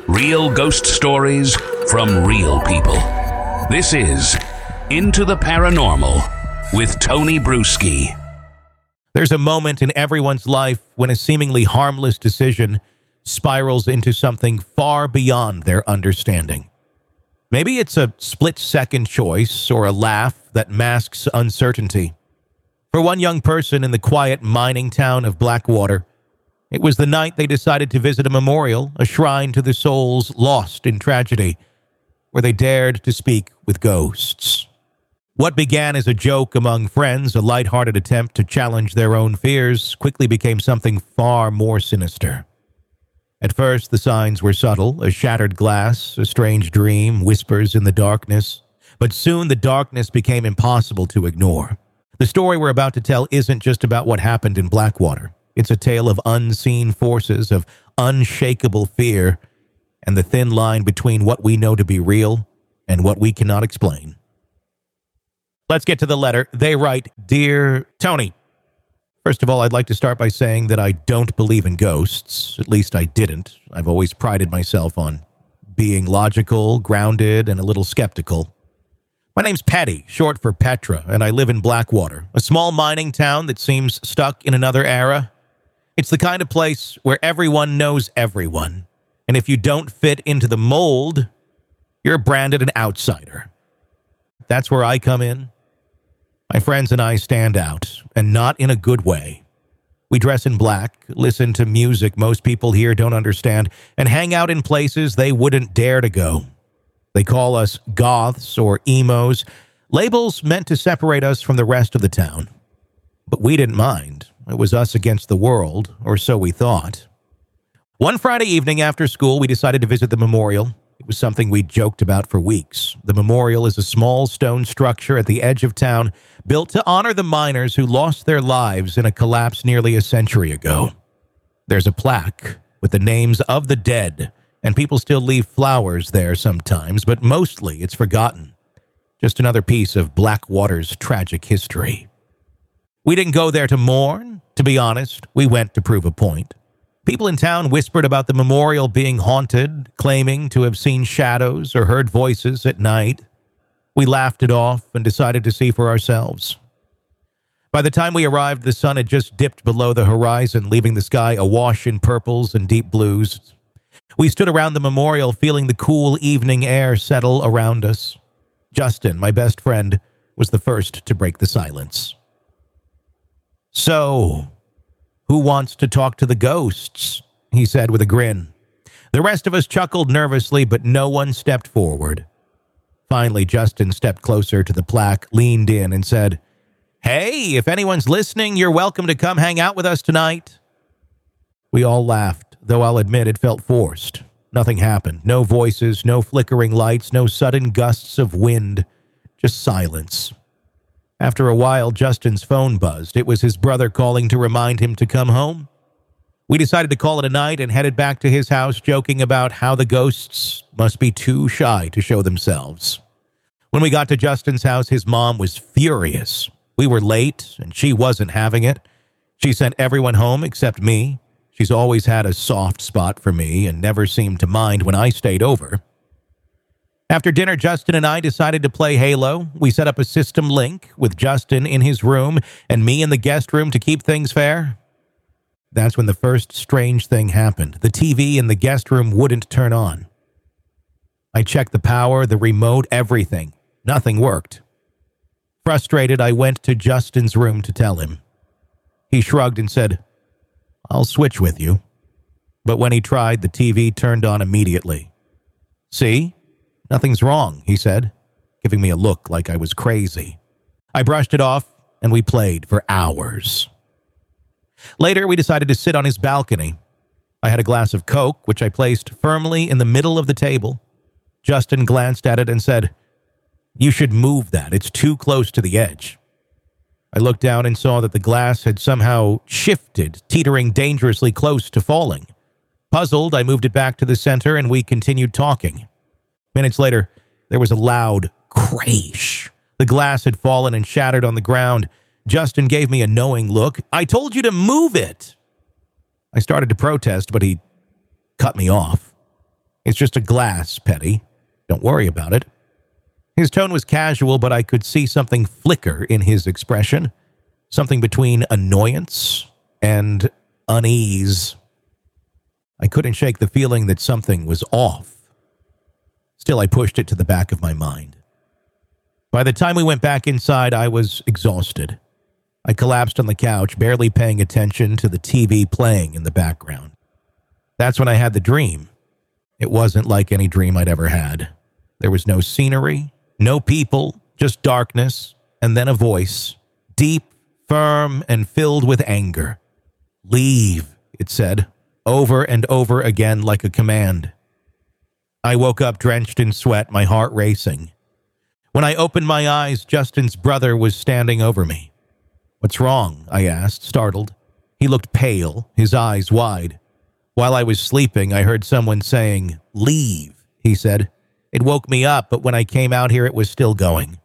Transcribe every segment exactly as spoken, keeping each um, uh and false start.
Real ghost stories from real people. This is Into the Paranormal with Tony Bruschi. There's a moment in everyone's life when a seemingly harmless decision spirals into something far beyond their understanding. Maybe it's a split-second choice or a laugh that masks uncertainty. For one young person in the quiet mining town of Blackwater, it was the night they decided to visit a memorial, a shrine to the souls lost in tragedy, where they dared to speak with ghosts. What began as a joke among friends, a lighthearted attempt to challenge their own fears, quickly became something far more sinister. At first, the signs were subtle, a shattered glass, a strange dream, whispers in the darkness. But soon the darkness became impossible to ignore. The story we're about to tell isn't just about what happened in Blackwater. It's a tale of unseen forces, of unshakable fear, and the thin line between what we know to be real and what we cannot explain. Let's get to the letter. They write, Dear Tony. First of all, I'd like to start by saying that I don't believe in ghosts. At least I didn't. I've always prided myself on being logical, grounded, and a little skeptical. My name's Petty, short for Petra, and I live in Blackwater, a small mining town that seems stuck in another era. It's the kind of place where everyone knows everyone, and if you don't fit into the mold, you're branded an outsider. That's where I come in. My friends and I stand out, and not in a good way. We dress in black, listen to music most people here don't understand, and hang out in places they wouldn't dare to go. They call us goths or emos, labels meant to separate us from the rest of the town. But we didn't mind. It was us against the world, or so we thought. One Friday evening after school, we decided to visit the memorial. It was something we'd joked about for weeks. The memorial is a small stone structure at the edge of town, built to honor the miners who lost their lives in a collapse nearly a century ago. There's a plaque with the names of the dead, and people still leave flowers there sometimes, but mostly it's forgotten. Just another piece of Blackwater's tragic history. We didn't go there to mourn. To be honest, we went to prove a point. People in town whispered about the memorial being haunted, claiming to have seen shadows or heard voices at night. We laughed it off and decided to see for ourselves. By the time we arrived, the sun had just dipped below the horizon, leaving the sky awash in purples and deep blues. We stood around the memorial, feeling the cool evening air settle around us. Justin, my best friend, was the first to break the silence. So, who wants to talk to the ghosts? He said with a grin. The rest of us chuckled nervously, but no one stepped forward. Finally, Justin stepped closer to the plaque, leaned in, and said, Hey, if anyone's listening, you're welcome to come hang out with us tonight. We all laughed, though I'll admit it felt forced. Nothing happened. No voices, no flickering lights, no sudden gusts of wind. Just silence. After a while, Justin's phone buzzed. It was his brother calling to remind him to come home. We decided to call it a night and headed back to his house, joking about how the ghosts must be too shy to show themselves. When we got to Justin's house, his mom was furious. We were late, and she wasn't having it. She sent everyone home except me. She's always had a soft spot for me and never seemed to mind when I stayed over. After dinner, Justin and I decided to play Halo. We set up a system link with Justin in his room and me in the guest room to keep things fair. That's when the first strange thing happened. The T V in the guest room wouldn't turn on. I checked the power, the remote, everything. Nothing worked. Frustrated, I went to Justin's room to tell him. He shrugged and said, I'll switch with you. But when he tried, the T V turned on immediately. See? Nothing's wrong, he said, giving me a look like I was crazy. I brushed it off, and we played for hours. Later, we decided to sit on his balcony. I had a glass of Coke, which I placed firmly in the middle of the table. Justin glanced at it and said, You should move that. It's too close to the edge. I looked down and saw that the glass had somehow shifted, teetering dangerously close to falling. Puzzled, I moved it back to the center, and we continued talking. Minutes later, there was a loud crash. The glass had fallen and shattered on the ground. Justin gave me a knowing look. I told you to move it. I started to protest, but he cut me off. It's just a glass, Petty. Don't worry about it. His tone was casual, but I could see something flicker in his expression, something between annoyance and unease. I couldn't shake the feeling that something was off. Still, I pushed it to the back of my mind. By the time we went back inside, I was exhausted. I collapsed on the couch, barely paying attention to the T V playing in the background. That's when I had the dream. It wasn't like any dream I'd ever had. There was no scenery, no people, just darkness, and then a voice, deep, firm, and filled with anger. "Leave," it said, over and over again like a command. I woke up drenched in sweat, my heart racing. When I opened my eyes, Justin's brother was standing over me. "What's wrong?" I asked, startled. He looked pale, his eyes wide. While I was sleeping, I heard someone saying, "Leave," he said. It woke me up, but when I came out here, it was still going.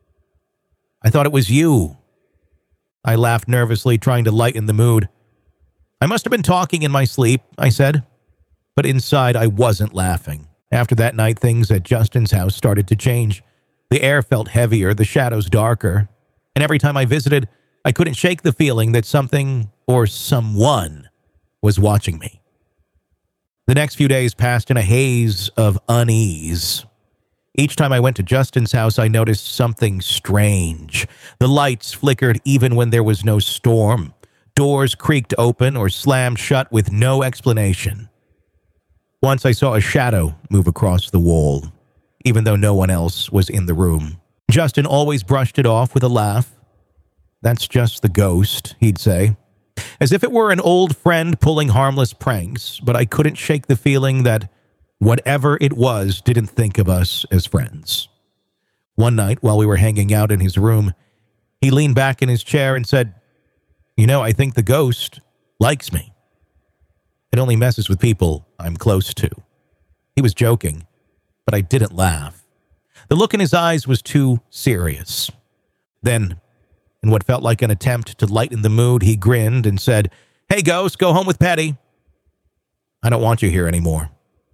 "I thought it was you." I laughed nervously, trying to lighten the mood. "I must have been talking in my sleep," I said. But inside, I wasn't laughing. After that night, things at Justin's house started to change. The air felt heavier, the shadows darker. And every time I visited, I couldn't shake the feeling that something or someone was watching me. The next few days passed in a haze of unease. Each time I went to Justin's house, I noticed something strange. The lights flickered even when there was no storm. Doors creaked open or slammed shut with no explanation. Once I saw a shadow move across the wall, even though no one else was in the room. Justin always brushed it off with a laugh. "That's just the ghost," he'd say, as if it were an old friend pulling harmless pranks, but I couldn't shake the feeling that whatever it was didn't think of us as friends. One night, while we were hanging out in his room, he leaned back in his chair and said, "You know, I think the ghost likes me. It only messes with people I'm close to." He was joking, but I didn't laugh. The look in his eyes was too serious. Then, in what felt like an attempt to lighten the mood, he grinned and said, "Hey, ghost, go home with Petty. I don't want you here anymore."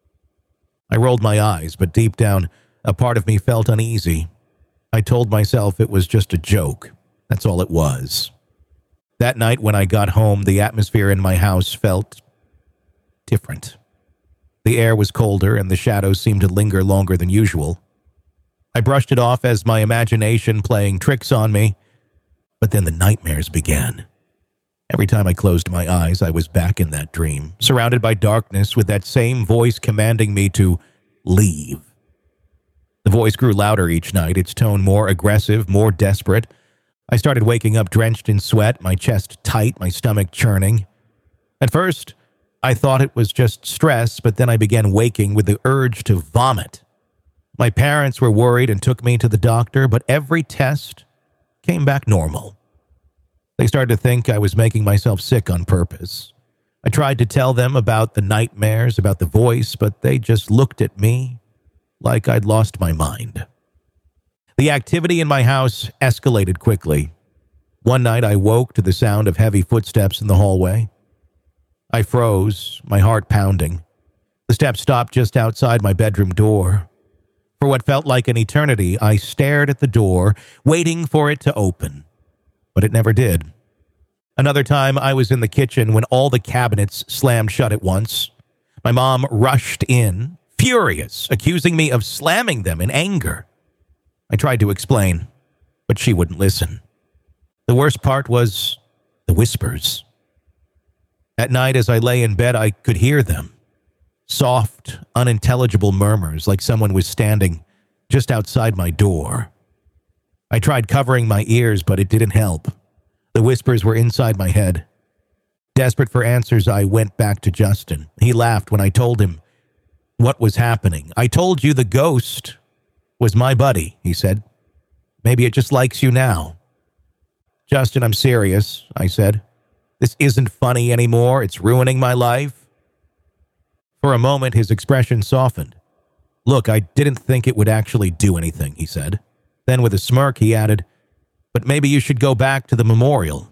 I rolled my eyes, but deep down, a part of me felt uneasy. I told myself it was just a joke. That's all it was. That night when I got home, the atmosphere in my house felt different. The air was colder and the shadows seemed to linger longer than usual. I brushed it off as my imagination playing tricks on me, but then the nightmares began. Every time I closed my eyes, I was back in that dream, surrounded by darkness with that same voice commanding me to leave. The voice grew louder each night, its tone more aggressive, more desperate. I started waking up drenched in sweat, my chest tight, my stomach churning. At first, I thought it was just stress, but then I began waking with the urge to vomit. My parents were worried and took me to the doctor, but every test came back normal. They started to think I was making myself sick on purpose. I tried to tell them about the nightmares, about the voice, but they just looked at me like I'd lost my mind. The activity in my house escalated quickly. One night I woke to the sound of heavy footsteps in the hallway. I froze, my heart pounding. The steps stopped just outside my bedroom door. For what felt like an eternity, I stared at the door, waiting for it to open. But it never did. Another time, I was in the kitchen when all the cabinets slammed shut at once. My mom rushed in, furious, accusing me of slamming them in anger. I tried to explain, but she wouldn't listen. The worst part was the whispers. At night, as I lay in bed, I could hear them. Soft, unintelligible murmurs like someone was standing just outside my door. I tried covering my ears, but it didn't help. The whispers were inside my head. Desperate for answers, I went back to Justin. He laughed when I told him what was happening. "I told you the ghost was my buddy," he said. "Maybe it just likes you now." "Justin, I'm serious," I said. "This isn't funny anymore. It's ruining my life." For a moment, his expression softened. "Look, I didn't think it would actually do anything," he said. Then with a smirk, he added, "But maybe you should go back to the memorial.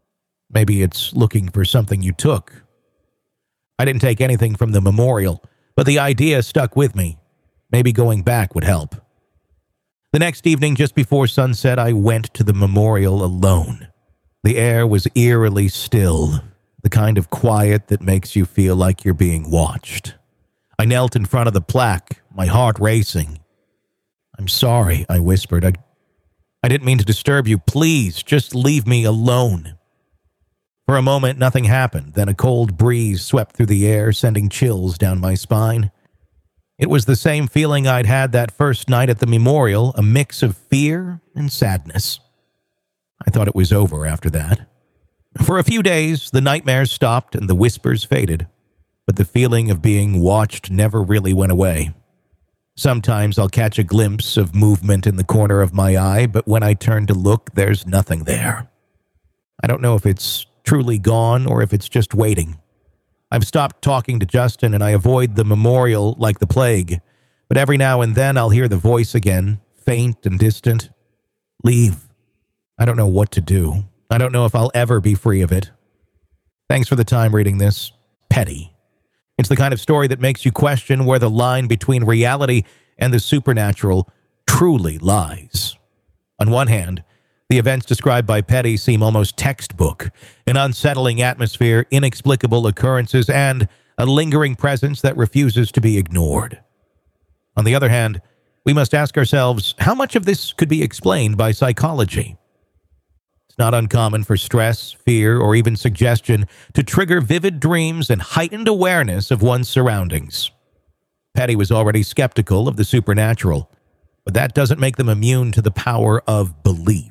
Maybe it's looking for something you took." I didn't take anything from the memorial, but the idea stuck with me. Maybe going back would help. The next evening, just before sunset, I went to the memorial alone. The air was eerily still, the kind of quiet that makes you feel like you're being watched. I knelt in front of the plaque, my heart racing. "I'm sorry," I whispered. I, I didn't mean to disturb you. Please, just leave me alone." For a moment, nothing happened. Then a cold breeze swept through the air, sending chills down my spine. It was the same feeling I'd had that first night at the memorial, a mix of fear and sadness. I thought it was over after that. For a few days, the nightmares stopped and the whispers faded, but the feeling of being watched never really went away. Sometimes I'll catch a glimpse of movement in the corner of my eye, but when I turn to look, there's nothing there. I don't know if it's truly gone or if it's just waiting. I've stopped talking to Justin and I avoid the memorial like the plague, but every now and then I'll hear the voice again, faint and distant. "Leave." I don't know what to do. I don't know if I'll ever be free of it. Thanks for the time reading this. Petty. It's the kind of story that makes you question where the line between reality and the supernatural truly lies. On one hand, the events described by Petty seem almost textbook, an unsettling atmosphere, inexplicable occurrences, and a lingering presence that refuses to be ignored. On the other hand, we must ask ourselves, how much of this could be explained by psychology? It's not uncommon for stress, fear, or even suggestion to trigger vivid dreams and heightened awareness of one's surroundings. Petty was already skeptical of the supernatural, but that doesn't make them immune to the power of belief.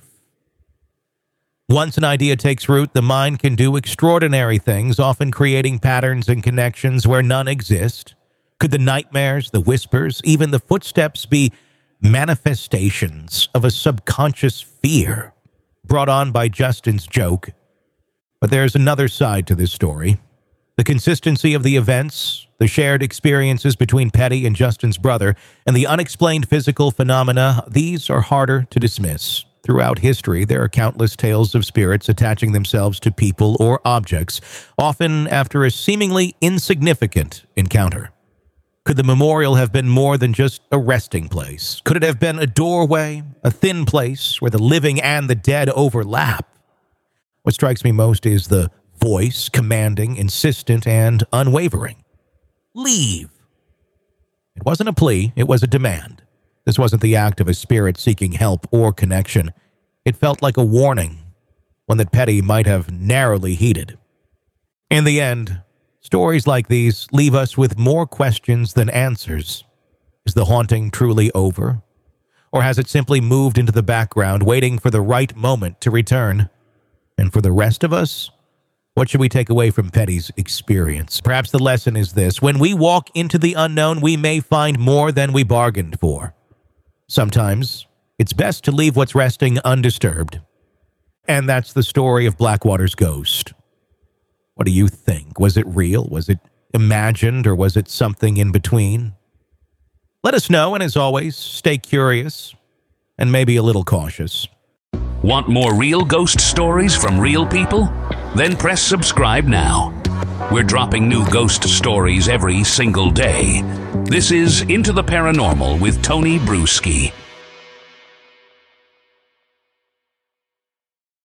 Once an idea takes root, the mind can do extraordinary things, often creating patterns and connections where none exist. Could the nightmares, the whispers, even the footsteps be manifestations of a subconscious fear brought on by Justin's joke? But there's another side to this story. The consistency of the events, the shared experiences between Petty and Justin's brother, and the unexplained physical phenomena, these are harder to dismiss. Throughout history, there are countless tales of spirits attaching themselves to people or objects, often after a seemingly insignificant encounter. Could the memorial have been more than just a resting place? Could it have been a doorway, a thin place where the living and the dead overlap? What strikes me most is the voice, commanding, insistent, and unwavering. "Leave." It wasn't a plea, it was a demand. This wasn't the act of a spirit seeking help or connection. It felt like a warning, one that Petty might have narrowly heeded. In the end, stories like these leave us with more questions than answers. Is the haunting truly over? Or has it simply moved into the background, waiting for the right moment to return? And for the rest of us, what should we take away from Petty's experience? Perhaps the lesson is this: when we walk into the unknown, we may find more than we bargained for. Sometimes, it's best to leave what's resting undisturbed. And that's the story of Blackwater's ghost. What do you think? Was it real? Was it imagined? Or was it something in between? Let us know, and as always, stay curious and maybe a little cautious. Want more real ghost stories from real people? Then press subscribe now. We're dropping new ghost stories every single day. This is Into the Paranormal with Tony Bruschi.